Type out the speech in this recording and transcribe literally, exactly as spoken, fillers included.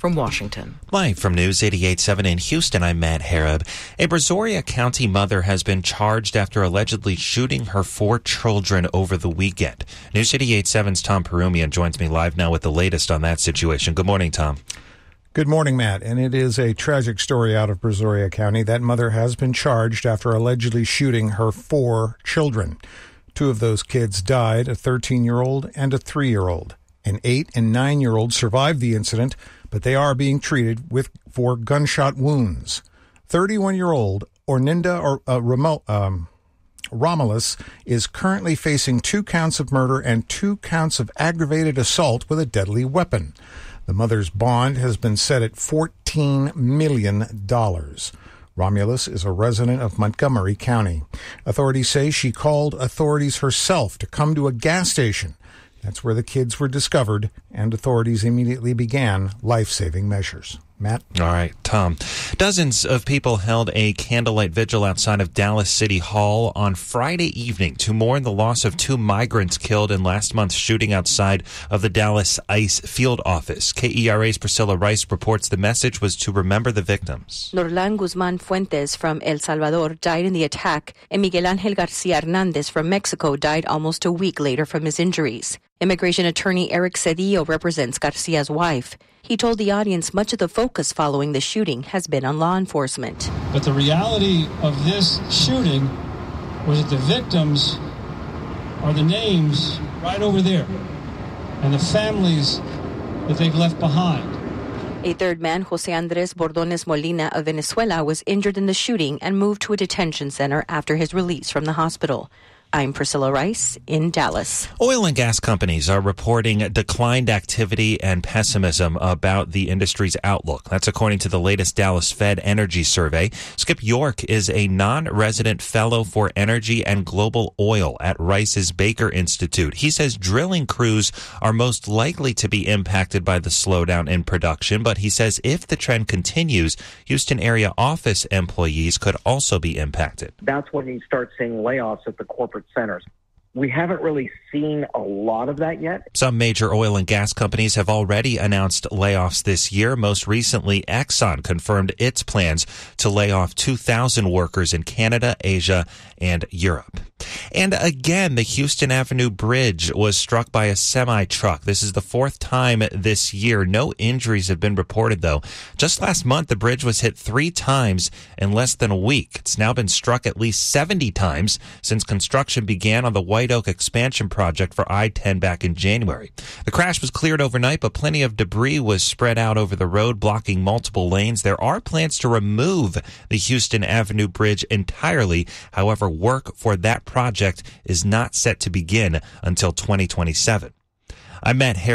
from Washington. Live from News eighty-eight point seven in Houston, I'm Matt Harab. A Brazoria County mother has been charged after allegedly shooting her four children over the weekend. News eighty-eight point seven's Tom Perumian joins me live now with the latest on that situation. Good morning, Tom. Good morning, Matt. And it is a tragic story out of Brazoria County. That mother has been charged after allegedly shooting her four children. Two of those kids died, a thirteen-year-old and a three-year-old. An eight- and nine-year-old survived the incident, but they are being treated with for gunshot wounds. thirty-one-year-old Orninda or, uh, Ramo, um, Romulus is currently facing two counts of murder and two counts of aggravated assault with a deadly weapon. The mother's bond has been set at fourteen million dollars. Romulus is a resident of Montgomery County. Authorities say she called authorities herself to come to a gas station. That's where the kids were discovered, and authorities immediately began life-saving measures. Matt? All right, Tom. Dozens of people held a candlelight vigil outside of Dallas City Hall on Friday evening to mourn the loss of two migrants killed in last month's shooting outside of the Dallas ICE field office. K E R A's Priscilla Rice reports the message was to remember the victims. Norlan Guzman Fuentes from El Salvador died in the attack, and Miguel Ángel García Hernández from Mexico died almost a week later from his injuries. Immigration attorney Eric Cedillo represents Garcia's wife. He told the audience much of the focus following the shooting has been on law enforcement. But the reality of this shooting was that the victims are the names right over there and the families that they've left behind. A third man, Jose Andres Bordones Molina of Venezuela, was injured in the shooting and moved to a detention center after his release from the hospital. I'm Priscilla Rice in Dallas. Oil and gas companies are reporting declined activity and pessimism about the industry's outlook. That's according to the latest Dallas Fed Energy Survey. Skip York is a non-resident fellow for energy and global oil at Rice's Baker Institute. He says drilling crews are most likely to be impacted by the slowdown in production, but he says if the trend continues, Houston area office employees could also be impacted. That's when you start seeing layoffs at the corporate centers. We haven't really seen a lot of that yet. Some major oil and gas companies have already announced layoffs this year. Most recently, Exxon confirmed its plans to lay off two thousand workers in Canada, Asia, and Europe. And again, the Houston Avenue Bridge was struck by a semi-truck. This is the fourth time this year. No injuries have been reported, though. Just last month, the bridge was hit three times in less than a week. It's now been struck at least seventy times since construction began on the White Oak expansion project for I ten back in January. The crash was cleared overnight, but plenty of debris was spread out over the road, blocking multiple lanes. There are plans to remove the Houston Avenue Bridge entirely. However, work for that project is not set to begin until twenty twenty-seven. I'm Matt Harris.